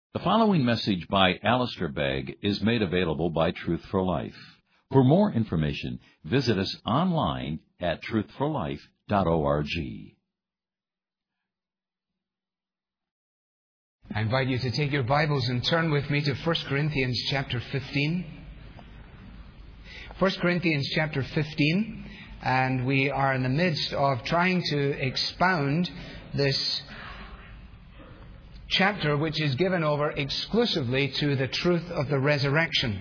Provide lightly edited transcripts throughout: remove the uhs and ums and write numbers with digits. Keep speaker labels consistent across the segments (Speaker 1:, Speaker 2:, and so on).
Speaker 1: The following message by Alistair Begg is made available by Truth for Life. For more information, visit us online at truthforlife.org.
Speaker 2: I invite you to take your Bibles and turn with me to 1 Corinthians chapter 15. 1 Corinthians chapter 15, and we are in the midst of trying to expound this chapter which is given over exclusively to the truth of the resurrection.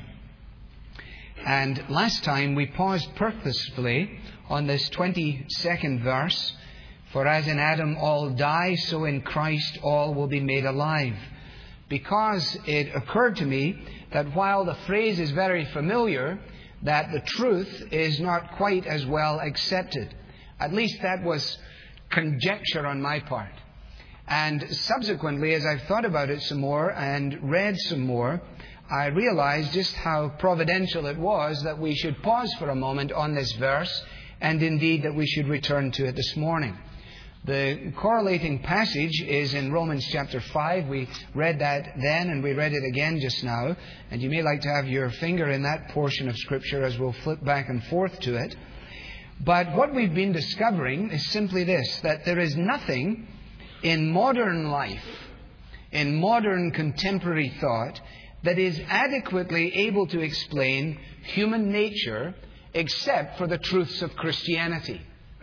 Speaker 2: And last time we paused purposefully on this 22nd verse, "For as in Adam all die, so in Christ all will be made alive." Because it occurred to me that while the phrase is very familiar, that the truth is not quite as well accepted. At least that was conjecture on my part. And subsequently, as I've thought about it some more and read some more, I realized just how providential it was that we should pause for a moment on this verse, and indeed that we should return to it this morning. The correlating passage is in Romans chapter 5. We read that then, and we read it again just now. And you may like to have your finger in that portion of Scripture as we'll flip back and forth to it. But what we've been discovering is simply this, that there is nothing in modern life, in modern contemporary thought, that is adequately able to explain human nature except for the truths of Christianity.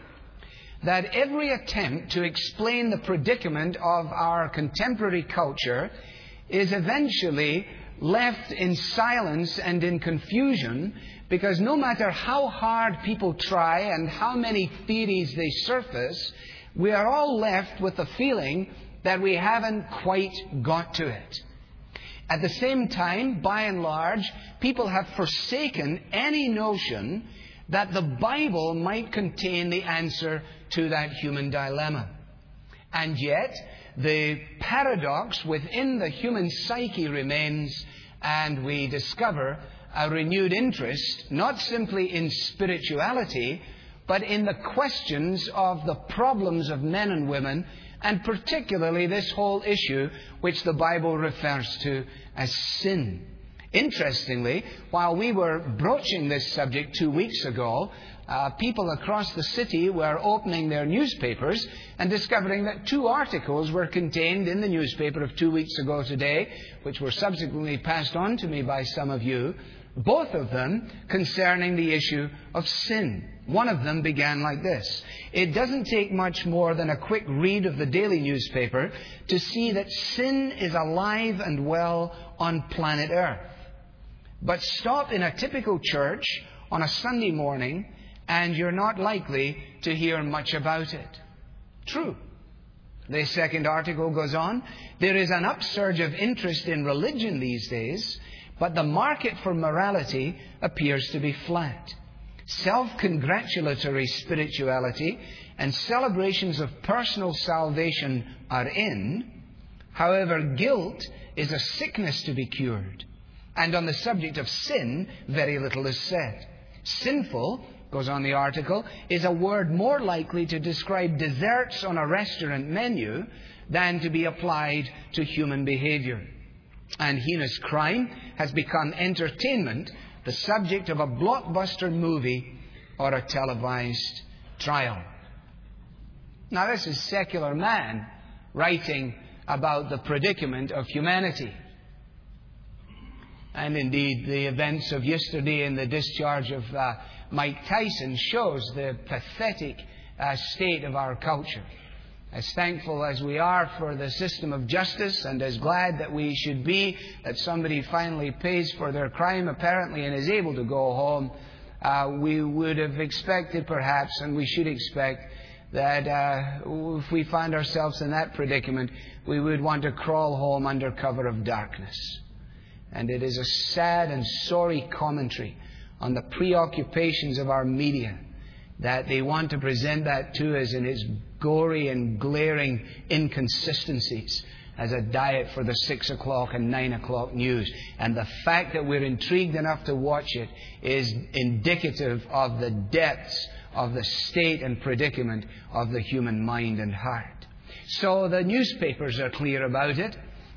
Speaker 2: That every attempt to explain the predicament of our contemporary culture is eventually left in silence and in confusion, because no matter how hard people try and how many theories they surface, we are all left with the feeling that we haven't quite got to it. At the same time, by and large, people have forsaken any notion that the Bible might contain the answer to that human dilemma. And yet, the paradox within the human psyche remains, and we discover a renewed interest, not simply in spirituality, but in the questions of the problems of men and women, and particularly this whole issue which the Bible refers to as sin. Interestingly, while we were broaching this subject 2 weeks ago, people across the city were opening their newspapers and discovering that 2 articles were contained in the newspaper of 2 weeks ago today, which were subsequently passed on to me by some of you, both of them concerning the issue of sin. One of them began like this: "It doesn't take much more than a quick read of the daily newspaper to see that sin is alive and well on planet Earth. But stop in a typical church on a Sunday morning and you're not likely to hear much about it." True. The second article goes on: "There is an upsurge of interest in religion these days, but the market for morality appears to be flat. Self-congratulatory spirituality and celebrations of personal salvation are in. However, guilt is a sickness to be cured. And on the subject of sin, very little is said. Sinful," goes on the article, "is a word more likely to describe desserts on a restaurant menu than to be applied to human behavior. And heinous crime has become entertainment, the subject of a blockbuster movie or a televised trial." Now, this is secular man writing about the predicament of humanity. And indeed, the events of yesterday in the discharge of Mike Tyson shows the pathetic state of our culture. As thankful as we are for the system of justice, and as glad that we should be that somebody finally pays for their crime apparently and is able to go home, we would have expected perhaps, and we should expect, that if we find ourselves in that predicament, we would want to crawl home under cover of darkness. And it is a sad and sorry commentary on the preoccupations of our media that they want to present that to us in its gory and glaring inconsistencies as a diet for the 6 o'clock and 9 o'clock news. And the fact that we're intrigued enough to watch it is indicative of the depths of the state and predicament of the human mind and heart. So the newspapers are clear about it.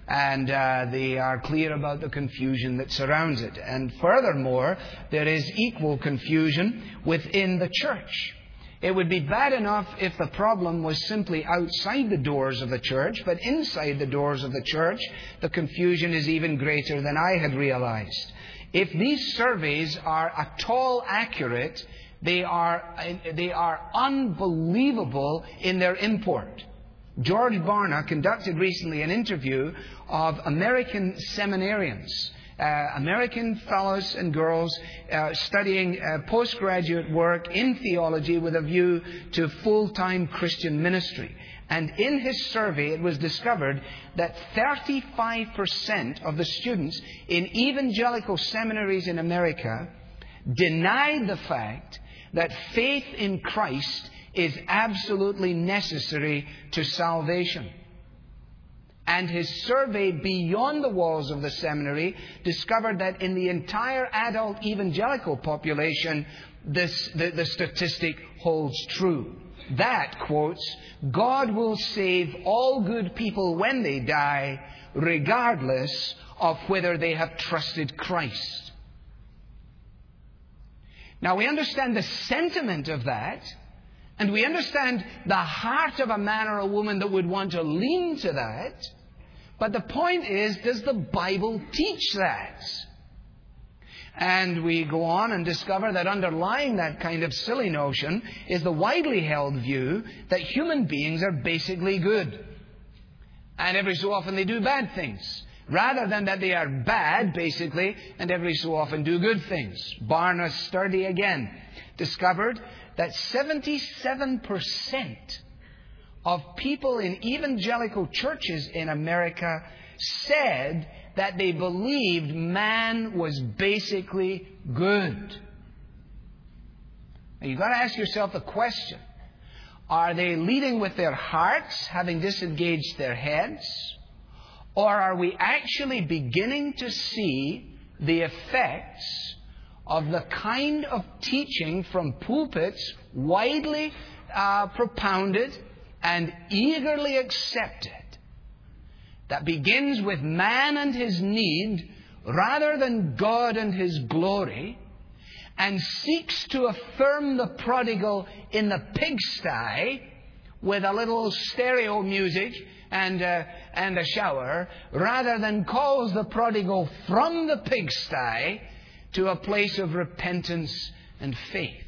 Speaker 2: And they are clear about the confusion that surrounds it. And furthermore, there is equal confusion within the church. It would be bad enough if the problem was simply outside the doors of the church, but inside the doors of the church, the confusion is even greater than I had realized. If these surveys are at all accurate, they are unbelievable in their import. George Barna conducted recently an interview of American seminarians, American fellows and girls studying postgraduate work in theology with a view to full-time Christian ministry. And in his survey, it was discovered that 35% of the students in evangelical seminaries in America denied the fact that faith in Christ is absolutely necessary to salvation. And his survey beyond the walls of the seminary discovered that in the entire adult evangelical population, the statistic holds true. That, quotes, God will save all good people when they die, regardless of whether they have trusted Christ. Now, we understand the sentiment of that, and we understand the heart of a man or a woman that would want to lean to that. But the point is, does the Bible teach that? And we go on and discover that underlying that kind of silly notion is the widely held view that human beings are basically good. And every so often they do bad things. Rather than that they are bad, basically, and every so often do good things. Barna's study again discovered that 77% of people in evangelical churches in America said that they believed man was basically good. Now, you've got to ask yourself the question, are they leading with their hearts, having disengaged their heads? Or are we actually beginning to see the effects of the kind of teaching from pulpits widely propounded and eagerly accepted that begins with man and his need rather than God and His glory, and seeks to affirm the prodigal in the pigsty with a little stereo music and a shower, rather than calls the prodigal from the pigsty to a place of repentance and faith.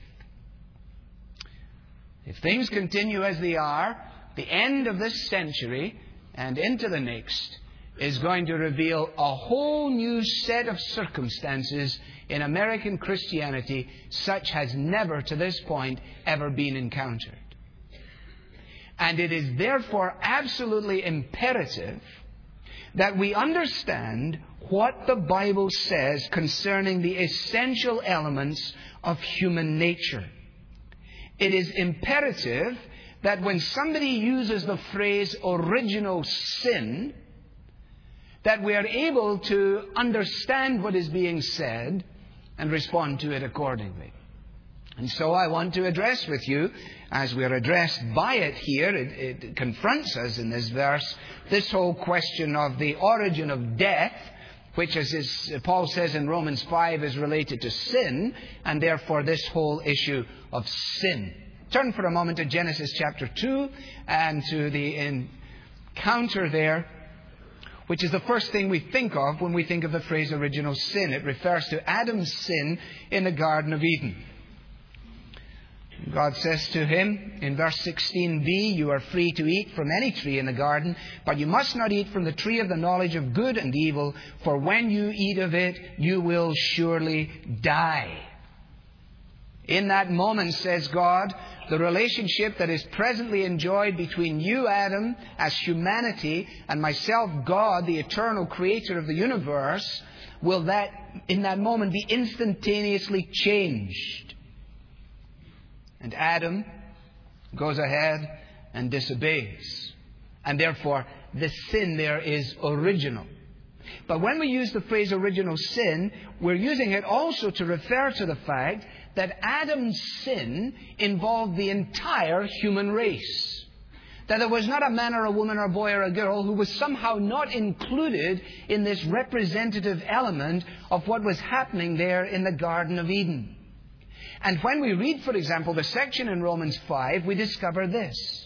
Speaker 2: If things continue as they are, the end of this century and into the next is going to reveal a whole new set of circumstances in American Christianity such has never to this point ever been encountered. And it is therefore absolutely imperative that we understand what the Bible says concerning the essential elements of human nature. It is imperative that when somebody uses the phrase original sin, that we are able to understand what is being said and respond to it accordingly. And so I want to address with you, as we are addressed by it here, it confronts us in this verse, this whole question of the origin of death, which, as Paul says in Romans 5, is related to sin, and therefore this whole issue of sin. Turn for a moment to Genesis chapter 2 and to the encounter there, which is the first thing we think of when we think of the phrase original sin. It refers to Adam's sin in the Garden of Eden. God says to him in verse 16b, "You are free to eat from any tree in the garden, but you must not eat from the tree of the knowledge of good and evil, for when you eat of it, you will surely die." In that moment, says God, the relationship that is presently enjoyed between you, Adam, as humanity, and myself, God, the eternal creator of the universe, will in that moment be instantaneously changed. And Adam goes ahead and disobeys. And therefore, the sin there is original. But when we use the phrase original sin, we're using it also to refer to the fact that Adam's sin involved the entire human race. That there was not a man or a woman or a boy or a girl who was somehow not included in this representative element of what was happening there in the Garden of Eden. And when we read, for example, the section in Romans 5, we discover this.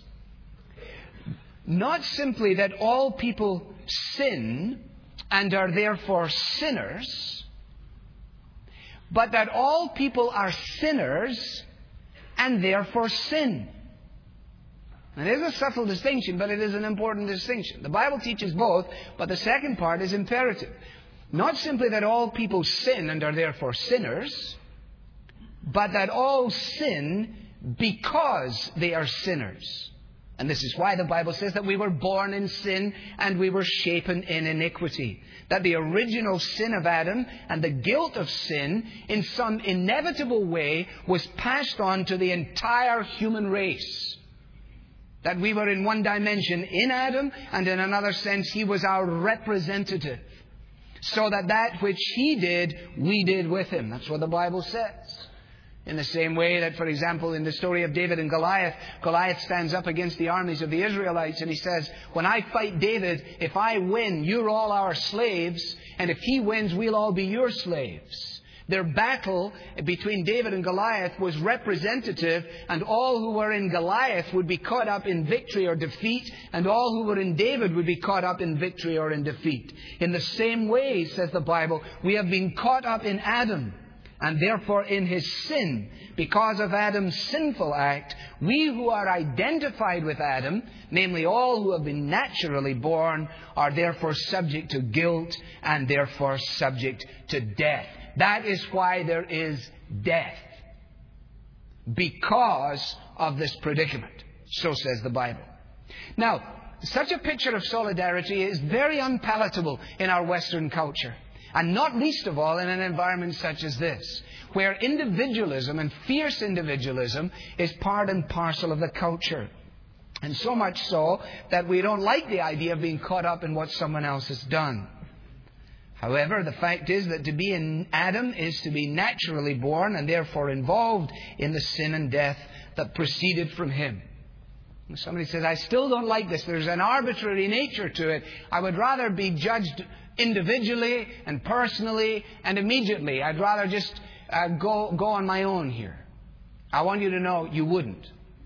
Speaker 2: Not simply that all people sin and are therefore sinners, but that all people are sinners and therefore sin. And it is a subtle distinction, but it is an important distinction. The Bible teaches both, but the second part is imperative. Not simply that all people sin and are therefore sinners, but that all sin because they are sinners. And this is why the Bible says that we were born in sin and we were shapen in iniquity. That the original sin of Adam and the guilt of sin in some inevitable way was passed on to the entire human race. That we were in one dimension in Adam, and in another sense he was our representative. So that which he did, we did with him. That's what the Bible says. In the same way that, for example, in the story of David and Goliath, Goliath stands up against the armies of the Israelites and he says, when I fight David, if I win, you're all our slaves, and if he wins, we'll all be your slaves. Their battle between David and Goliath was representative, and all who were in Goliath would be caught up in victory or defeat, and all who were in David would be caught up in victory or in defeat. In the same way, says the Bible, we have been caught up in Adam. And therefore in his sin, because of Adam's sinful act, we who are identified with Adam, namely all who have been naturally born, are therefore subject to guilt and therefore subject to death. That is why there is death. Because of this predicament. So says the Bible. Now, such a picture of solidarity is very unpalatable in our Western culture. And not least of all in an environment such as this, where individualism and fierce individualism is part and parcel of the culture. And so much so that we don't like the idea of being caught up in what someone else has done. However, the fact is that to be in Adam is to be naturally born and therefore involved in the sin and death that proceeded from him. And somebody says, I still don't like this. There's an arbitrary nature to it. I would rather be judged individually and personally and immediately. I'd rather just go on my own here. I want you to know you wouldn't.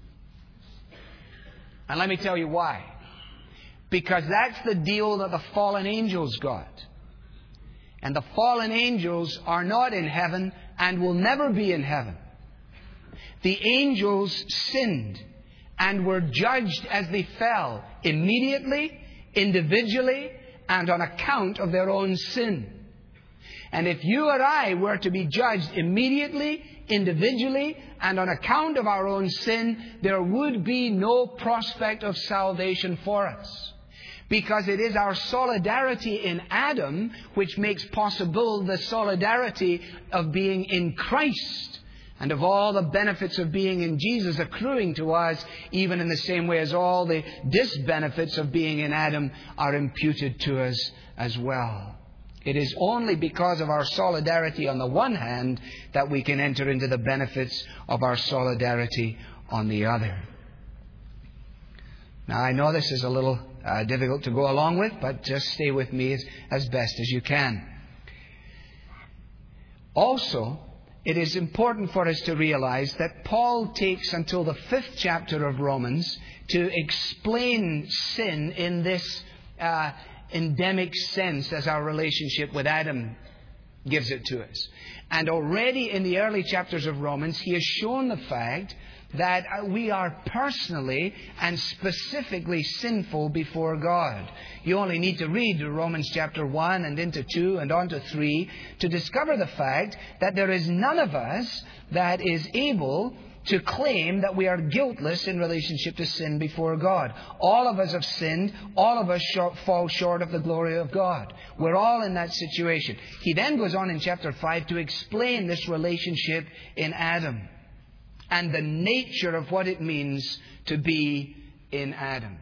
Speaker 2: And let me tell you why. Because that's the deal that the fallen angels got. And the fallen angels are not in heaven and will never be in heaven. The angels sinned and were judged as they fell, immediately, individually, and on account of their own sin. And if you or I were to be judged immediately, individually, and on account of our own sin, there would be no prospect of salvation for us. Because it is our solidarity in Adam which makes possible the solidarity of being in Christ, and of all the benefits of being in Jesus accruing to us, even in the same way as all the disbenefits of being in Adam are imputed to us as well. It is only because of our solidarity on the one hand that we can enter into the benefits of our solidarity on the other. Now, I know this is a little difficult to go along with, but just stay with me as best as you can. Also, it is important for us to realize that Paul takes until the 5th chapter of Romans to explain sin in this endemic sense as our relationship with Adam gives it to us. And already in the early chapters of Romans, he has shown the fact that we are personally and specifically sinful before God. You only need to read Romans chapter 1 and into 2 and on to 3 to discover the fact that there is none of us that is able to claim that we are guiltless in relationship to sin before God. All of us have sinned. All of us fall short of the glory of God. We're all in that situation. He then goes on in chapter 5 to explain this relationship in Adam and the nature of what it means to be in Adam.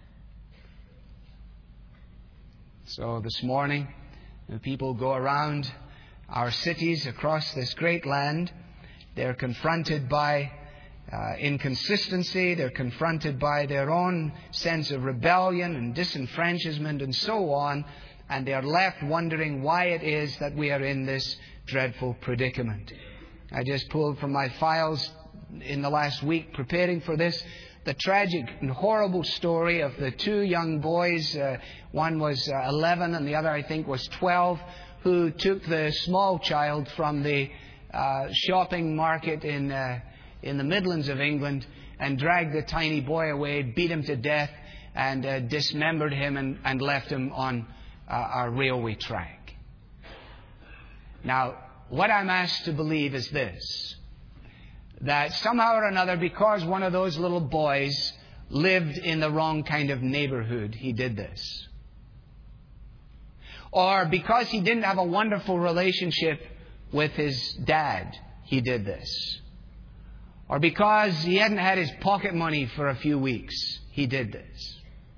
Speaker 2: So this morning, when people go around our cities across this great land, they're confronted by inconsistency. They're confronted by their own sense of rebellion and disenfranchisement and so on. And they are left wondering why it is that we are in this dreadful predicament. I just pulled from my files in the last week preparing for this the tragic and horrible story of the two young boys. One was 11 and the other, I think, was 12, who took the small child from the shopping market in the Midlands of England and dragged the tiny boy away, beat him to death, and dismembered him and left him on a railway track. Now, what I'm asked to believe is this: that somehow or another, because one of those little boys lived in the wrong kind of neighborhood, he did this. Or because he didn't have a wonderful relationship with his dad, he did this. Or because he hadn't had his pocket money for a few weeks, he did this.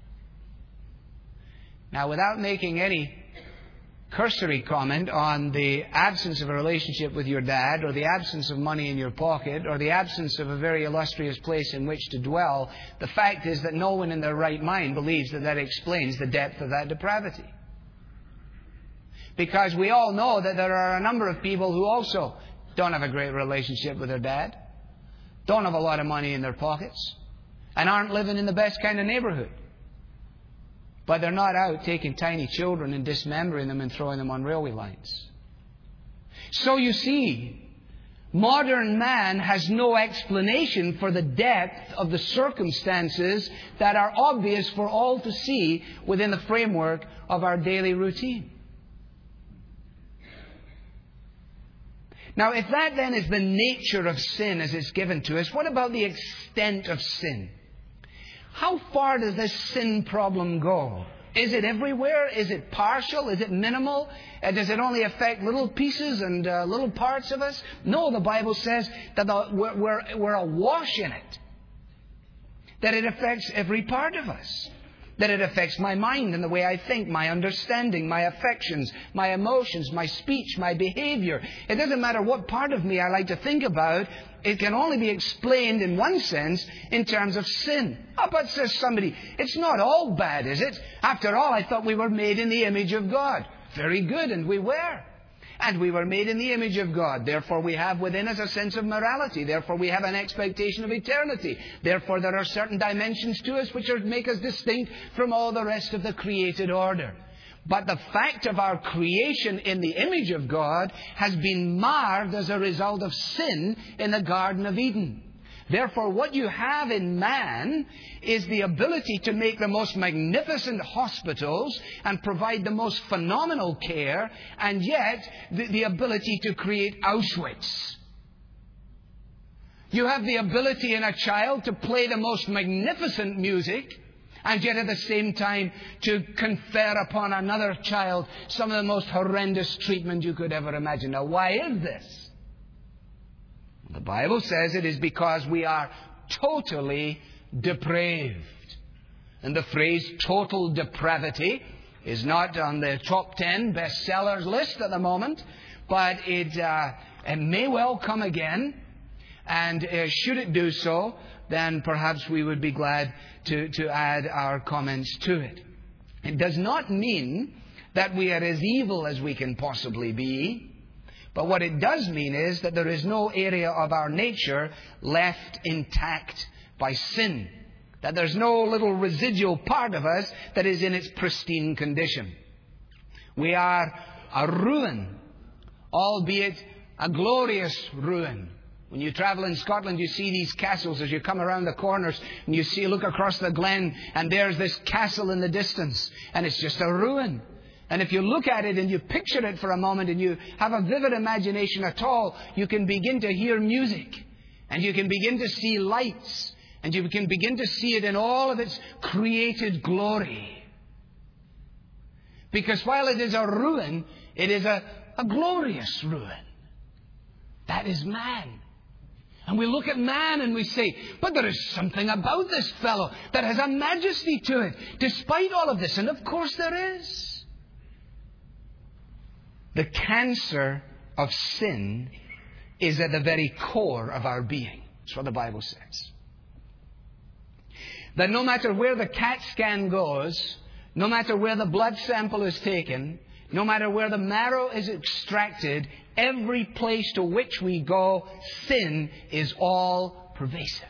Speaker 2: Now, without making any cursory comment on the absence of a relationship with your dad, or the absence of money in your pocket, or the absence of a very illustrious place in which to dwell, the fact is that no one in their right mind believes that explains the depth of that depravity. Because we all know that there are a number of people who also don't have a great relationship with their dad, don't have a lot of money in their pockets, and aren't living in the best kind of neighborhood. But they're not out taking tiny children and dismembering them and throwing them on railway lines. So you see, modern man has no explanation for the depth of the circumstances that are obvious for all to see within the framework of our daily routine. Now, if that then is the nature of sin as it's given to us, what about the extent of sin? How far does this sin problem go? Is it everywhere? Is it partial? Is it minimal? Does it only affect little pieces and little parts of us? No, the Bible says that we're awash in it. That it affects every part of us. That it affects my mind and the way I think, my understanding, my affections, my emotions, my speech, my behavior. It doesn't matter what part of me I like to think about. It can only be explained in one sense in terms of sin. Oh, but says somebody, it's not all bad, is it? After all, I thought we were made in the image of God. Very good, and we were. And we were made in the image of God. Therefore, we have within us a sense of morality. Therefore, we have an expectation of eternity. Therefore, there are certain dimensions to us which make us distinct from all the rest of the created order. But the fact of our creation in the image of God has been marred as a result of sin in the Garden of Eden. Therefore, what you have in man is the ability to make the most magnificent hospitals and provide the most phenomenal care, and yet the ability to create Auschwitz. You have the ability in a child to play the most magnificent music, and yet at the same time to confer upon another child some of the most horrendous treatment you could ever imagine. Now, why is this? The Bible says it is because we are totally depraved. And the phrase total depravity is not on the top 10 bestsellers list at the moment, but it may well come again. And should it do so, then perhaps we would be glad to add our comments to it. It does not mean that we are as evil as we can possibly be. But what it does mean is that there is no area of our nature left intact by sin. That there's no little residual part of us that is in its pristine condition. We are a ruin, albeit a glorious ruin. When you travel in Scotland, you see these castles as you come around the corners and you look across the glen, and there's this castle in the distance, and it's just a ruin. And if you look at it and you picture it for a moment and you have a vivid imagination at all, you can begin to hear music. And you can begin to see lights. And you can begin to see it in all of its created glory. Because while it is a ruin, it is a glorious ruin. That is man. And we look at man and we say, but there is something about this fellow that has a majesty to it, despite all of this. And of course there is. The cancer of sin is at the very core of our being. That's what the Bible says. That no matter where the CAT scan goes, no matter where the blood sample is taken, no matter where the marrow is extracted, every place to which we go, sin is all pervasive.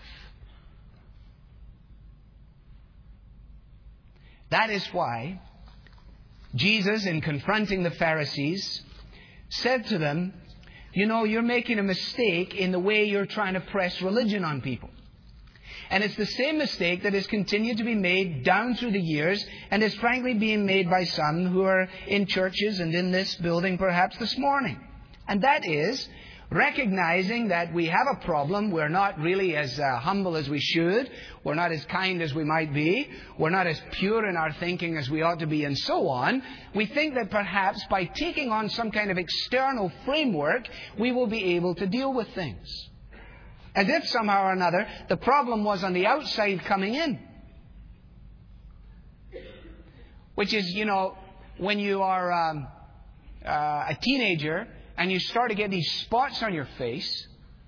Speaker 2: That is why Jesus, in confronting the Pharisees, said to them, you know, you're making a mistake in the way you're trying to press religion on people. And it's the same mistake that has continued to be made down through the years and is frankly being made by some who are in churches and in this building perhaps this morning. And that is recognizing that we have a problem. We're not really as humble as we should. We're not as kind as we might be. We're not as pure in our thinking as we ought to be, and so on. We think that perhaps by taking on some kind of external framework, we will be able to deal with things. As if somehow or another the problem was on the outside coming in. Which is, you know, when you are a teenager and you start to get these spots on your face,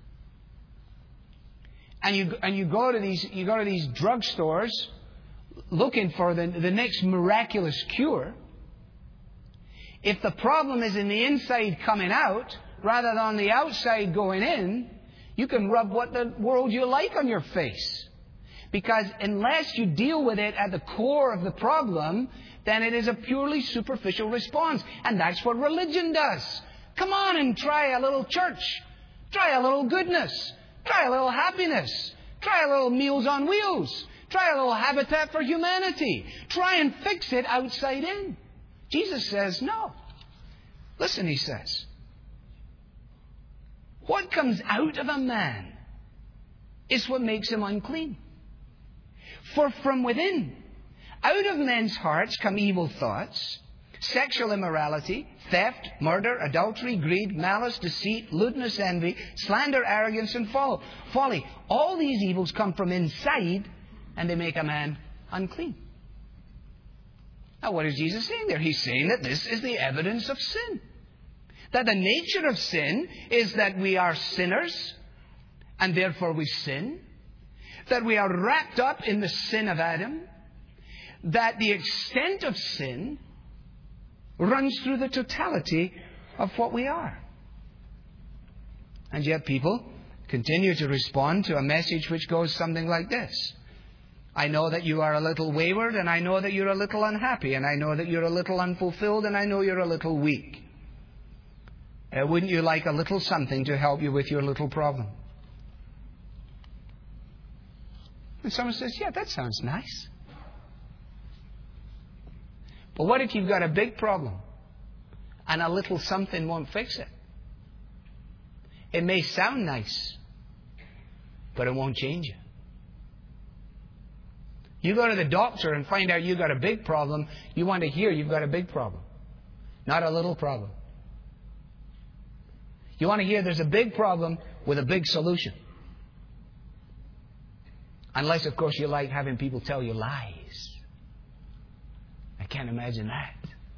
Speaker 2: and you go to these drugstores looking for the next miraculous cure. If the problem is in the inside coming out rather than on the outside going in, you can rub what the world you like on your face. Because unless you deal with it at the core of the problem, then it is a purely superficial response. And that's what religion does. Come on and try a little church. Try a little goodness. Try a little happiness. Try a little Meals on Wheels. Try a little Habitat for Humanity. Try and fix it outside in. Jesus says no. Listen, he says, what comes out of a man is what makes him unclean. For from within, out of men's hearts come evil thoughts, sexual immorality, theft, murder, adultery, greed, malice, deceit, lewdness, envy, slander, arrogance, and folly. All these evils come from inside, and they make a man unclean. Now, what is Jesus saying there? He's saying that this is the evidence of sin. That the nature of sin is that we are sinners, and therefore we sin. That we are wrapped up in the sin of Adam. That the extent of sin runs through the totality of what we are. And yet people continue to respond to a message which goes something like this. I know that you are a little wayward, and I know that you're a little unhappy, and I know that you're a little unfulfilled, and I know you're a little weak. Wouldn't you like a little something to help you with your little problem? And someone says, yeah, that sounds nice. But what if you've got a big problem and a little something won't fix it? It may sound nice, but it won't change it. You go to the doctor and find out you've got a big problem. You want to hear you've got a big problem, not a little problem. You want to hear there's a big problem with a big solution. Unless, of course, you like having people tell you lies. I can't imagine that.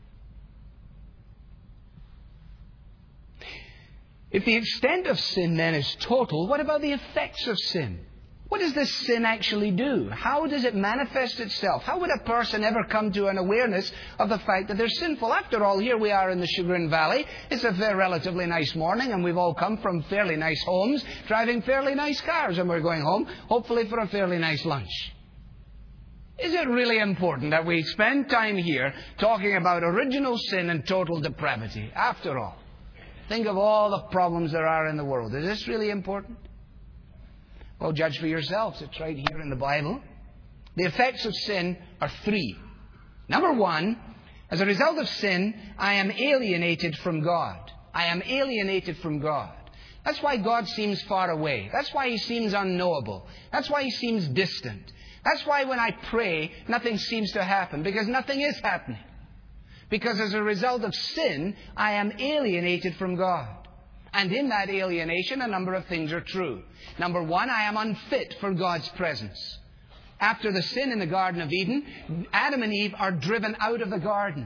Speaker 2: If the extent of sin then is total, what about the effects of sin? What does this sin actually do? How does it manifest itself? How would a person ever come to an awareness of the fact that they're sinful? After all, here we are in the Chagrin Valley. It's a relatively nice morning, and we've all come from fairly nice homes, driving fairly nice cars, and we're going home, hopefully for a fairly nice lunch. Is it really important that we spend time here talking about original sin and total depravity? After all, think of all the problems there are in the world. Is this really important? Well, judge for yourselves. It's right here in the Bible. The effects of sin are three. Number one, as a result of sin, I am alienated from God. I am alienated from God. That's why God seems far away. That's why He seems unknowable. That's why He seems distant. That's why when I pray, nothing seems to happen, because nothing is happening. Because as a result of sin, I am alienated from God. And in that alienation, a number of things are true. Number one, I am unfit for God's presence. After the sin in the Garden of Eden, Adam and Eve are driven out of the garden.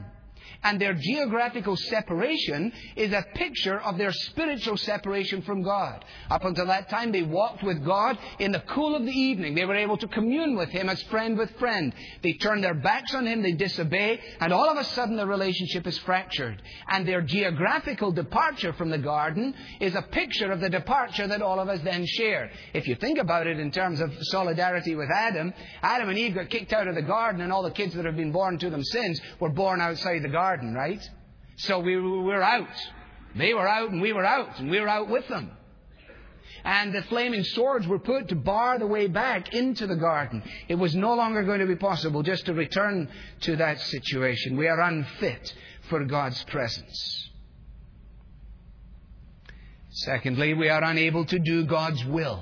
Speaker 2: And their geographical separation is a picture of their spiritual separation from God. Up until that time, they walked with God in the cool of the evening. They were able to commune with Him as friend with friend. They turn their backs on Him, they disobey, and all of a sudden the relationship is fractured. And their geographical departure from the garden is a picture of the departure that all of us then share. If you think about it in terms of solidarity with Adam and Eve got kicked out of the garden, and all the kids that have been born to them since were born outside the garden, right? So we're out. They were out and we were out, and we were out with them. And the flaming swords were put to bar the way back into the garden. It was no longer going to be possible just to return to that situation. We are unfit for God's presence. Secondly, we are unable to do God's will.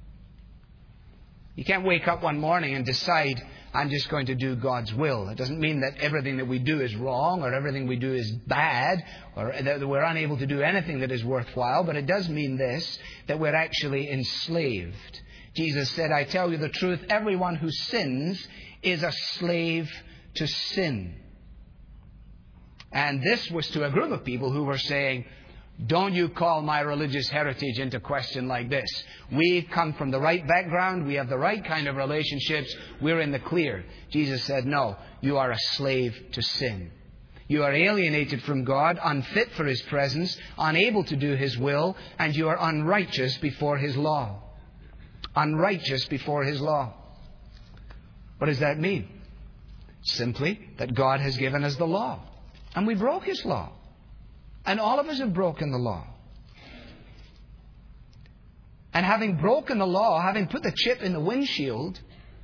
Speaker 2: You can't wake up one morning and decide, I'm just going to do God's will. It doesn't mean that everything that we do is wrong or everything we do is bad or that we're unable to do anything that is worthwhile. But it does mean this, that we're actually enslaved. Jesus said, I tell you the truth, everyone who sins is a slave to sin. And this was to a group of people who were saying, don't you call my religious heritage into question like this. We've come from the right background. We have the right kind of relationships. We're in the clear. Jesus said, no, you are a slave to sin. You are alienated from God, unfit for His presence, unable to do His will, and you are unrighteous before His law. Unrighteous before His law. What does that mean? Simply that God has given us the law, and we broke His law. And all of us have broken the law. And having broken the law, having put the chip in the windshield,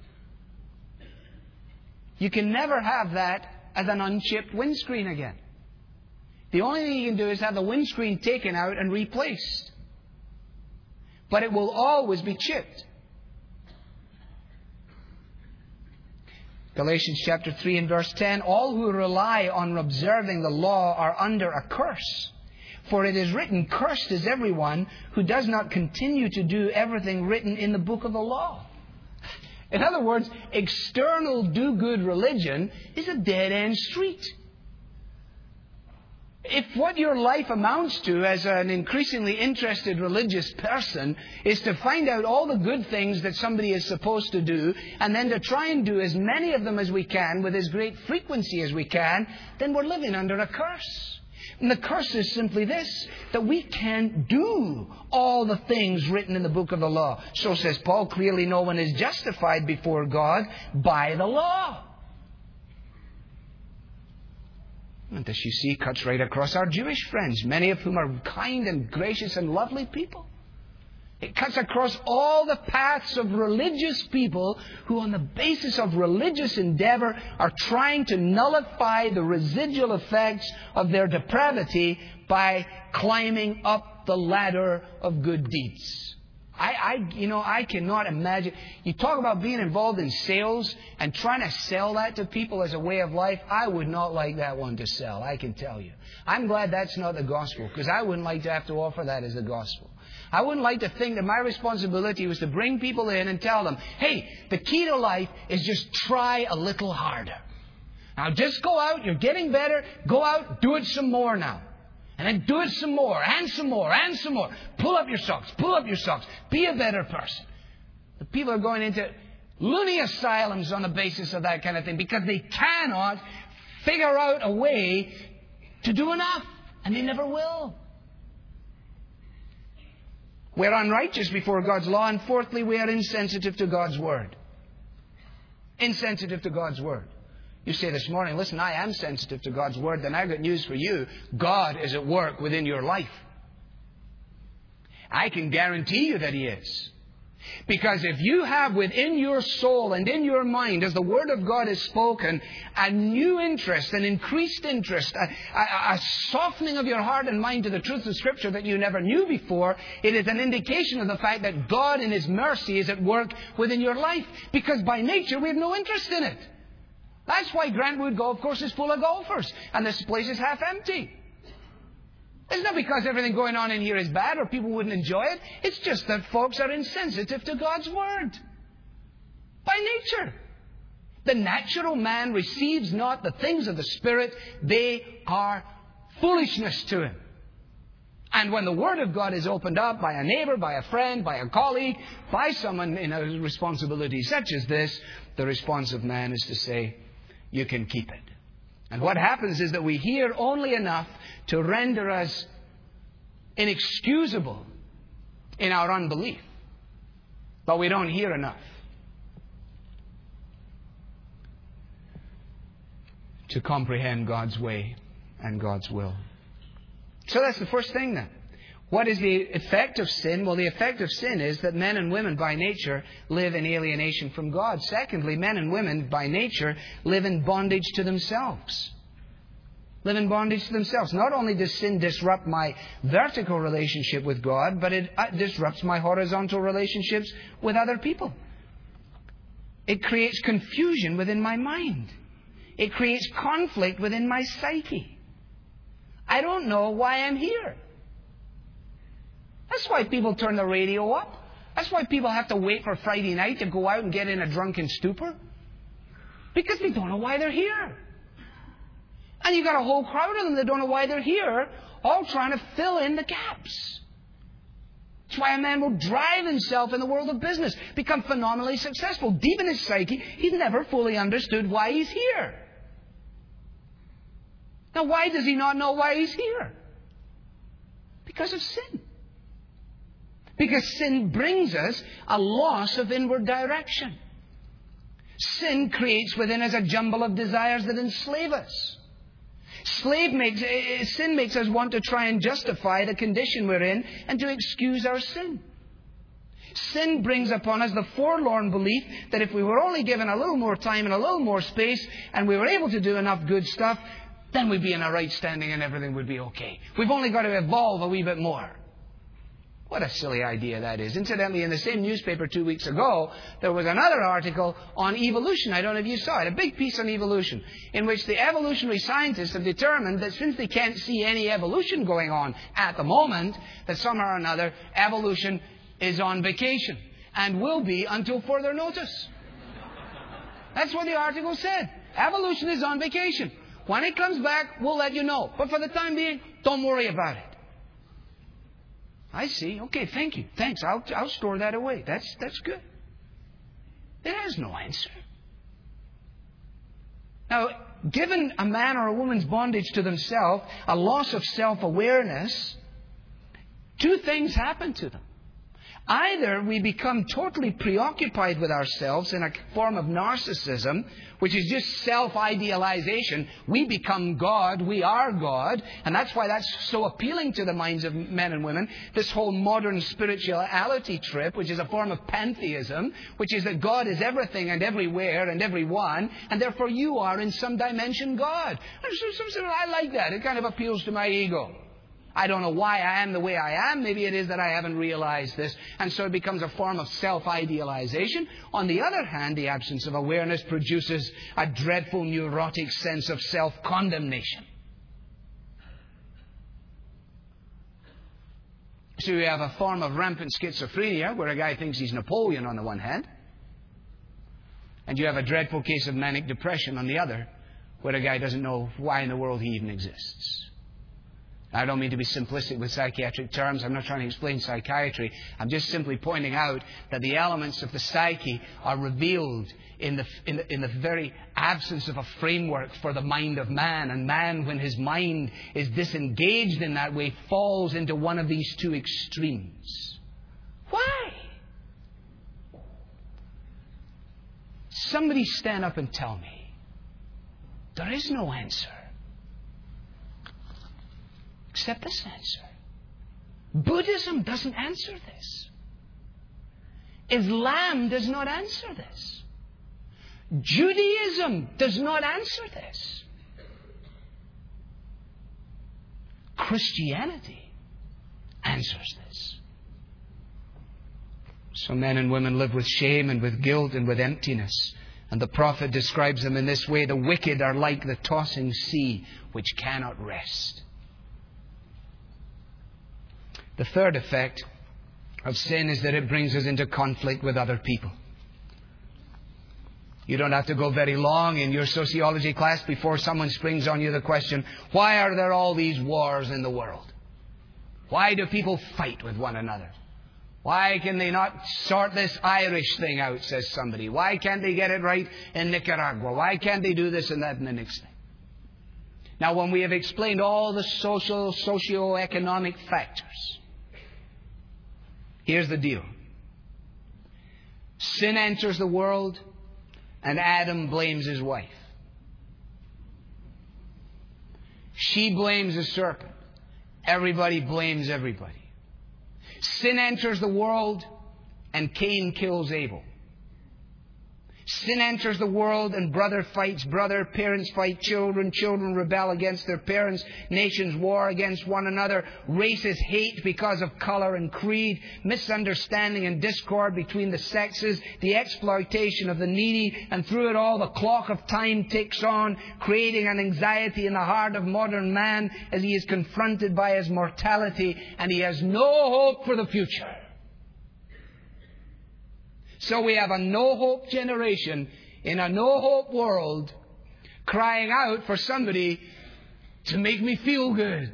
Speaker 2: you can never have that as an unchipped windscreen again. The only thing you can do is have the windscreen taken out and replaced. But it will always be chipped. Galatians chapter 3 and verse 10, all who rely on observing the law are under a curse. For it is written, cursed is everyone who does not continue to do everything written in the book of the law. In other words, external do-good religion is a dead-end street. If what your life amounts to as an increasingly interested religious person is to find out all the good things that somebody is supposed to do and then to try and do as many of them as we can with as great frequency as we can, then we're living under a curse. And the curse is simply this, that we can't do all the things written in the book of the law. So says Paul, clearly no one is justified before God by the law. And this, you see, cuts right across our Jewish friends, many of whom are kind and gracious and lovely people. It cuts across all the paths of religious people who, on the basis of religious endeavor, are trying to nullify the residual effects of their depravity by climbing up the ladder of good deeds. I cannot imagine. You talk about being involved in sales and trying to sell that to people as a way of life. I would not like that one to sell, I can tell you. I'm glad that's not the gospel, because I wouldn't like to have to offer that as the gospel. I wouldn't like to think that my responsibility was to bring people in and tell them, hey, the key to life is just try a little harder. Now just go out, you're getting better, go out, do it some more now. And then do it some more, and some more, and some more. Pull up your socks, pull up your socks. Be a better person. The people are going into loony asylums on the basis of that kind of thing because they cannot figure out a way to do enough. And they never will. We're unrighteous before God's law. And fourthly, we are insensitive to God's Word. Insensitive to God's Word. You say this morning, listen, I am sensitive to God's Word. Then I've got news for you. God is at work within your life. I can guarantee you that He is. Because if you have within your soul and in your mind, as the Word of God is spoken, a new interest, an increased interest, a softening of your heart and mind to the truth of Scripture that you never knew before, it is an indication of the fact that God in His mercy is at work within your life. Because by nature we have no interest in it. That's why Grantwood Golf Course is full of golfers and this place is half empty. It's not because everything going on in here is bad or people wouldn't enjoy it. It's just that folks are insensitive to God's Word. By nature. The natural man receives not the things of the Spirit. They are foolishness to him. And when the Word of God is opened up by a neighbor, by a friend, by a colleague, by someone in a responsibility such as this, the response of man is to say, you can keep it. And what happens is that we hear only enough to render us inexcusable in our unbelief. But we don't hear enough to comprehend God's way and God's will. So that's the first thing then. What is the effect of sin? Well, the effect of sin is that men and women by nature live in alienation from God. Secondly, men and women by nature live in bondage to themselves. Live in bondage to themselves. Not only does sin disrupt my vertical relationship with God, but it disrupts my horizontal relationships with other people. It creates confusion within my mind. It creates conflict within my psyche. I don't know why I'm here. That's why people turn the radio up. That's why people have to wait for Friday night to go out and get in a drunken stupor. Because they don't know why they're here. And you've got a whole crowd of them that don't know why they're here, all trying to fill in the gaps. That's why a man will drive himself in the world of business, become phenomenally successful. Deep in his psyche, he's never fully understood why he's here. Now, why does he not know why he's here? Because of sin. Because sin brings us a loss of inward direction. Sin creates within us a jumble of desires that enslave us. Sin makes us want to try and justify the condition we're in and to excuse our sin. Sin brings upon us the forlorn belief that if we were only given a little more time and a little more space and we were able to do enough good stuff, then we'd be in a right standing and everything would be okay. We've only got to evolve a wee bit more. What a silly idea that is. Incidentally, in the same newspaper 2 weeks ago, there was another article on evolution. I don't know if you saw it. A big piece on evolution, in which the evolutionary scientists have determined that since they can't see any evolution going on at the moment, that somehow or another, evolution is on vacation and will be until further notice. That's what the article said. Evolution is on vacation. When it comes back, we'll let you know. But for the time being, don't worry about it. I see. Okay, thank you. Thanks. I'll store that away. That's good. It has no answer. Now, given a man or a woman's bondage to themselves, a loss of self-awareness, two things happen to them. Either we become totally preoccupied with ourselves in a form of narcissism, which is just self-idealization. We become God. We are God. And that's why that's so appealing to the minds of men and women. This whole modern spirituality trip, which is a form of pantheism, which is that God is everything and everywhere and everyone, and therefore you are in some dimension God. And I like that. It kind of appeals to my ego. I don't know why I am the way I am. Maybe it is that I haven't realized this. And so it becomes a form of self-idealization. On the other hand, the absence of awareness produces a dreadful neurotic sense of self-condemnation. So you have a form of rampant schizophrenia where a guy thinks he's Napoleon on the one hand. And you have a dreadful case of manic depression on the other, where a guy doesn't know why in the world he even exists. I don't mean to be simplistic with psychiatric terms. I'm not trying to explain psychiatry. I'm just simply pointing out that the elements of the psyche are revealed in the very absence of a framework for the mind of man. And man, when his mind is disengaged in that way, falls into one of these two extremes. Why? Somebody stand up and tell me. There is no answer. Except this answer. Buddhism doesn't answer this. Islam does not answer this. Judaism does not answer this. Christianity answers this. So men and women live with shame and with guilt and with emptiness. And the prophet describes them in this way: the wicked are like the tossing sea which cannot rest. The third effect of sin is that it brings us into conflict with other people. You don't have to go very long in your sociology class before someone springs on you the question, why are there all these wars in the world? Why do people fight with one another? Why can they not sort this Irish thing out, says somebody. Why can't they get it right in Nicaragua? Why can't they do this and that and the next thing? Now, when we have explained all the socio-economic factors, here's the deal. Sin enters the world, and Adam blames his wife. She blames the serpent. Everybody blames everybody. Sin enters the world, and Cain kills Abel. Sin enters the world, and brother fights brother, parents fight children, children rebel against their parents, nations war against one another, races hate because of color and creed, misunderstanding and discord between the sexes, the exploitation of the needy, and through it all the clock of time ticks on, creating an anxiety in the heart of modern man as he is confronted by his mortality, and he has no hope for the future. So we have a no-hope generation in a no-hope world crying out for somebody to make me feel good.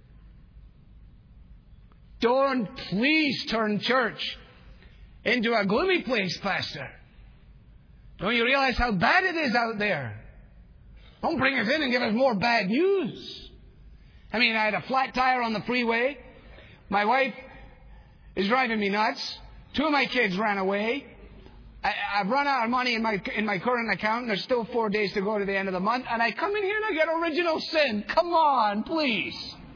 Speaker 2: Don't please turn church into a gloomy place, Pastor. Don't you realize how bad it is out there? Don't bring us in and give us more bad news. I mean, I had a flat tire on the freeway. My wife is driving me nuts. 2 of my kids ran away. I've run out of money in my current account, and there's still 4 days to go to the end of the month. And I come in here and I get original sin. Come on, please.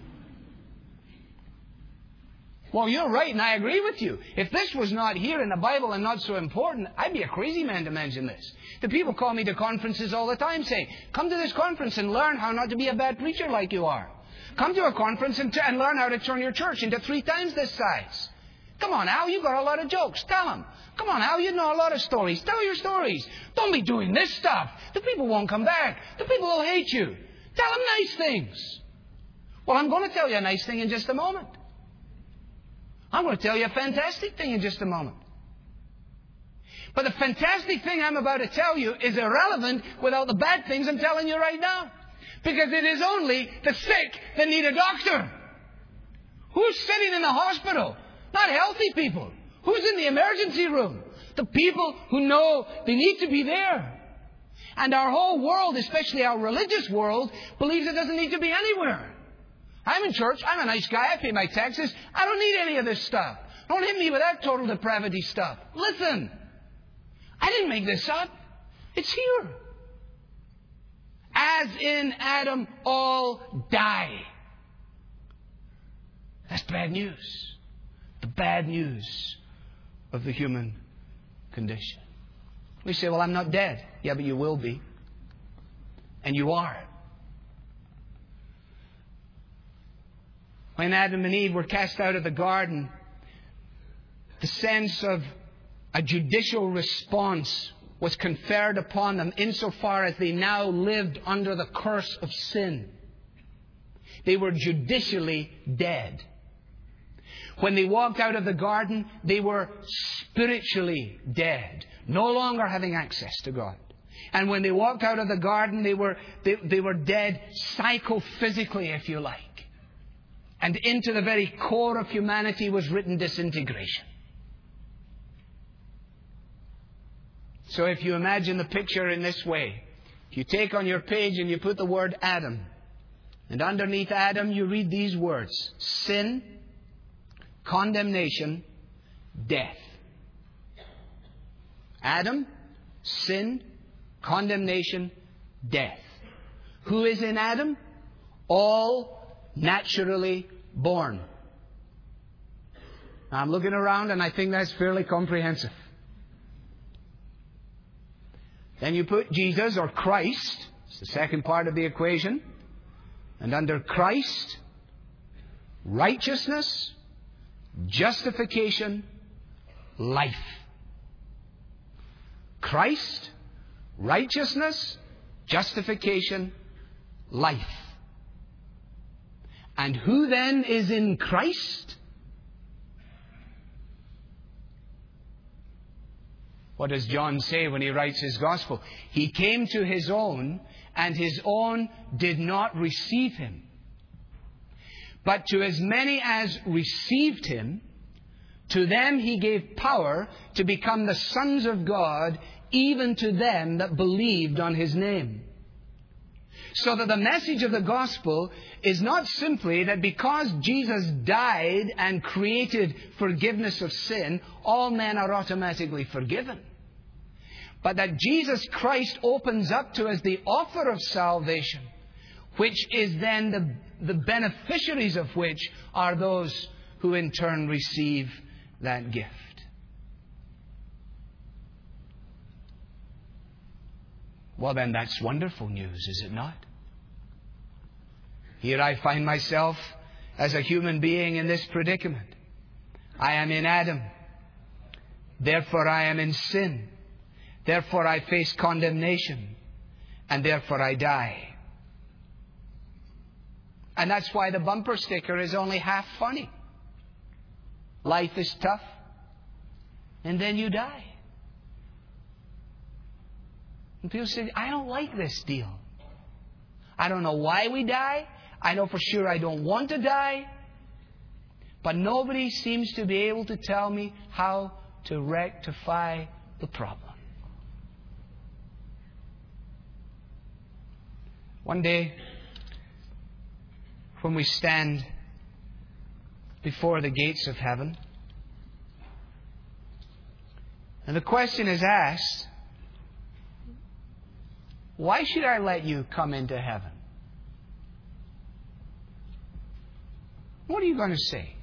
Speaker 2: Well, you're right, and I agree with you. If this was not here in the Bible and not so important, I'd be a crazy man to mention this. The people call me to conferences all the time saying, come to this conference and learn how not to be a bad preacher like you are. Come to a conference and learn how to turn your church into 3 times this size. Come on, Al, you got a lot of jokes. Tell them. Come on, Al, you know a lot of stories. Tell your stories. Don't be doing this stuff. The people won't come back. The people will hate you. Tell them nice things. Well, I'm going to tell you a nice thing in just a moment. I'm going to tell you a fantastic thing in just a moment. But the fantastic thing I'm about to tell you is irrelevant without the bad things I'm telling you right now. Because it is only the sick that need a doctor. Who's sitting in the hospital? Not healthy people. Who's in the emergency room? The people who know they need to be there. And our whole world, especially our religious world, believes it doesn't need to be anywhere. I'm in church. I'm a nice guy. I pay my taxes. I don't need any of this stuff. Don't hit me with that total depravity stuff. Listen. I didn't make this up. It's here. As in Adam, all die. That's bad news. The bad news of the human condition. We say, well, I'm not dead. Yeah, but you will be. And you are. When Adam and Eve were cast out of the garden, the sense of a judicial response was conferred upon them insofar as they now lived under the curse of sin. They were judicially dead. When they walked out of the garden, they were spiritually dead, no longer having access to God. And when they walked out of the garden, they were dead psychophysically, if you like. And into the very core of humanity was written disintegration. So if you imagine the picture in this way, if you take on your page and you put the word Adam, and underneath Adam you read these words: sin, condemnation, death. Adam, sin, condemnation, death. Who is in Adam? All naturally born. Now, I'm looking around and I think that's fairly comprehensive. Then you put Jesus or Christ. It's the second part of the equation. And under Christ, righteousness, justification, life. Christ, righteousness, justification, life. And who then is in Christ? What does John say when he writes his Gospel? He came to his own, and his own did not receive him. But to as many as received him, to them he gave power to become the sons of God, even to them that believed on his name. So that the message of the gospel is not simply that because Jesus died and created forgiveness of sin, all men are automatically forgiven. But that Jesus Christ opens up to us the offer of salvation, which is then the beneficiaries of which are those who in turn receive that gift. Well, then that's wonderful news, is it not? Here I find myself as a human being in this predicament. I am in Adam. Therefore I am in sin. Therefore I face condemnation. And therefore I die. And that's why the bumper sticker is only half funny. Life is tough. And then you die. And people say, I don't like this deal. I don't know why we die. I know for sure I don't want to die. But nobody seems to be able to tell me how to rectify the problem. One day, when we stand before the gates of heaven, and the question is asked, why should I let you come into heaven? What are you going to say?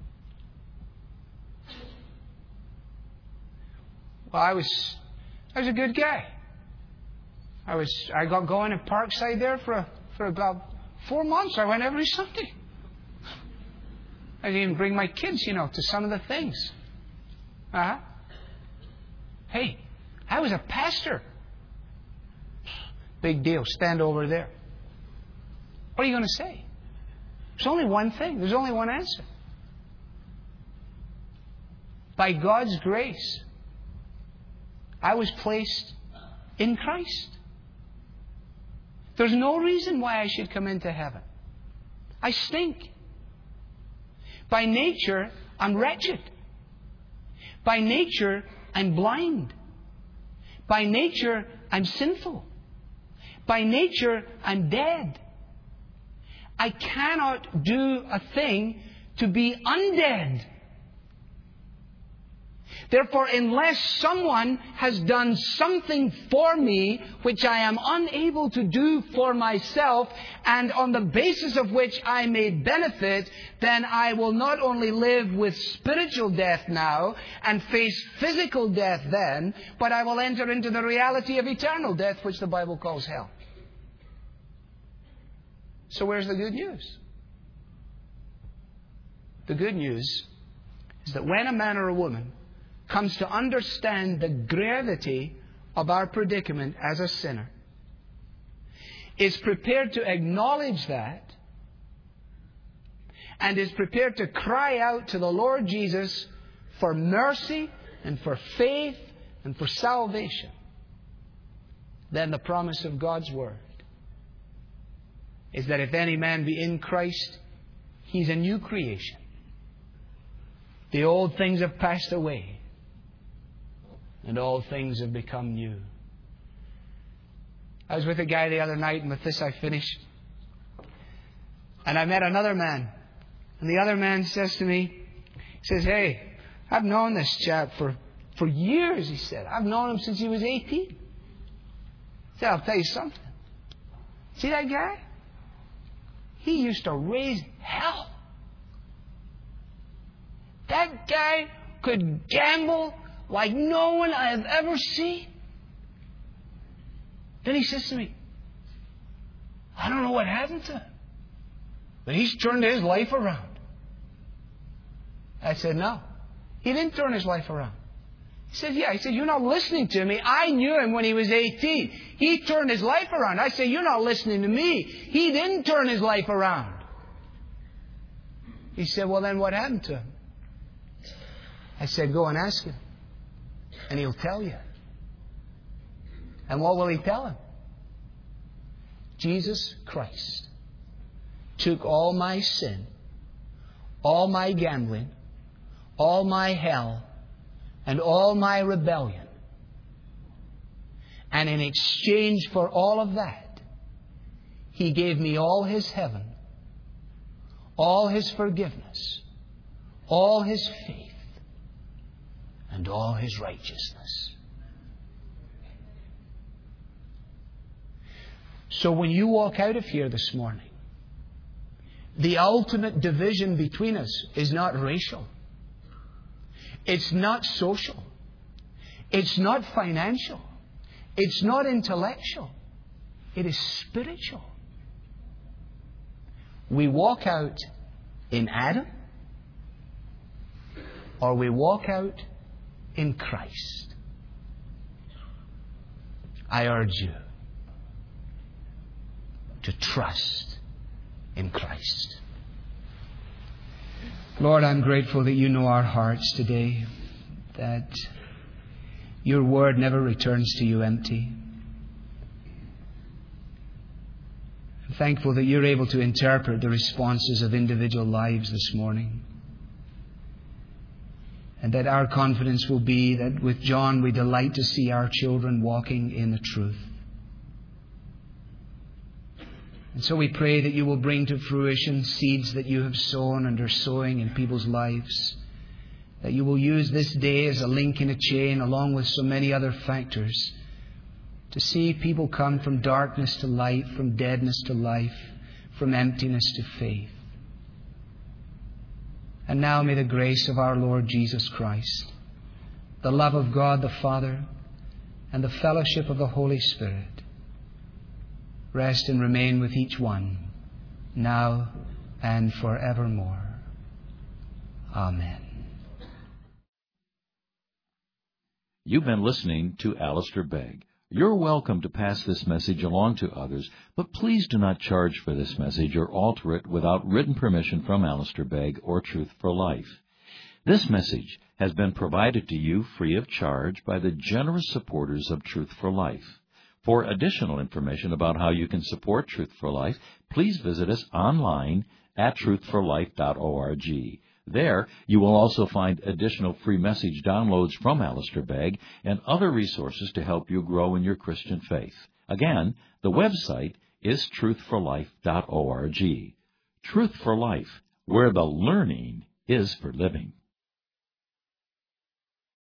Speaker 2: Well, I was a good guy. I got going at Parkside there for about 4 months. I went every Sunday. I didn't even bring my kids, to some of the things. Hey, I was a pastor. Big deal. Stand over there. What are you going to say? There's only one thing. There's only one answer. By God's grace, I was placed in Christ. There's no reason why I should come into heaven. I stink. By nature, I'm wretched. By nature, I'm blind. By nature, I'm sinful. By nature, I'm dead. I cannot do a thing to be undead. Therefore, unless someone has done something for me which I am unable to do for myself, and on the basis of which I may benefit, then I will not only live with spiritual death now and face physical death then, but I will enter into the reality of eternal death, which the Bible calls hell. So where's the good news? The good news is that when a man or a woman comes to understand the gravity of our predicament as a sinner, is prepared to acknowledge that, and is prepared to cry out to the Lord Jesus for mercy and for faith and for salvation, then the promise of God's Word is that if any man be in Christ, he's a new creation. The old things have passed away, and all things have become new. I was with a guy the other night, and with this I finish. And I met another man. And the other man says to me, he says, hey, I've known this chap for years, he said. I've known him since he was 18. He said, I'll tell you something. See that guy? He used to raise hell. That guy could gamble like no one I have ever seen. Then he says to me, I don't know what happened to him, but he's turned his life around. I said, no, he didn't turn his life around. He said, yeah. He said, you're not listening to me. I knew him when he was 18. He turned his life around. I said, you're not listening to me. He didn't turn his life around. He said, well, then what happened to him? I said, go and ask him, and he'll tell you. And what will he tell him? Jesus Christ took all my sin, all my gambling, all my hell, and all my rebellion. And in exchange for all of that, He gave me all His heaven, all His forgiveness, all His faith, and all His righteousness. So when you walk out of here this morning, the ultimate division between us is not racial. It's not social. It's not financial. It's not intellectual. It is spiritual. We walk out in Adam, or we walk out in Christ. I urge you to trust in Christ. Lord, I'm grateful that You know our hearts today, that Your Word never returns to You empty. I'm thankful that You're able to interpret the responses of individual lives this morning. And that our confidence will be that with John we delight to see our children walking in the truth. And so we pray that You will bring to fruition seeds that You have sown and are sowing in people's lives. That You will use this day as a link in a chain, along with so many other factors, to see people come from darkness to light, from deadness to life, from emptiness to faith. And now may the grace of our Lord Jesus Christ, the love of God the Father, and the fellowship of the Holy Spirit rest and remain with each one, now and forevermore. Amen.
Speaker 1: You've been listening to Alistair Begg. You're welcome to pass this message along to others, but please do not charge for this message or alter it without written permission from Alistair Begg or Truth for Life. This message has been provided to you free of charge by the generous supporters of Truth for Life. For additional information about how you can support Truth for Life, please visit us online at truthforlife.org. There, you will also find additional free message downloads from Alistair Begg and other resources to help you grow in your Christian faith. Again, the website is truthforlife.org. Truth for Life, where the learning is for living.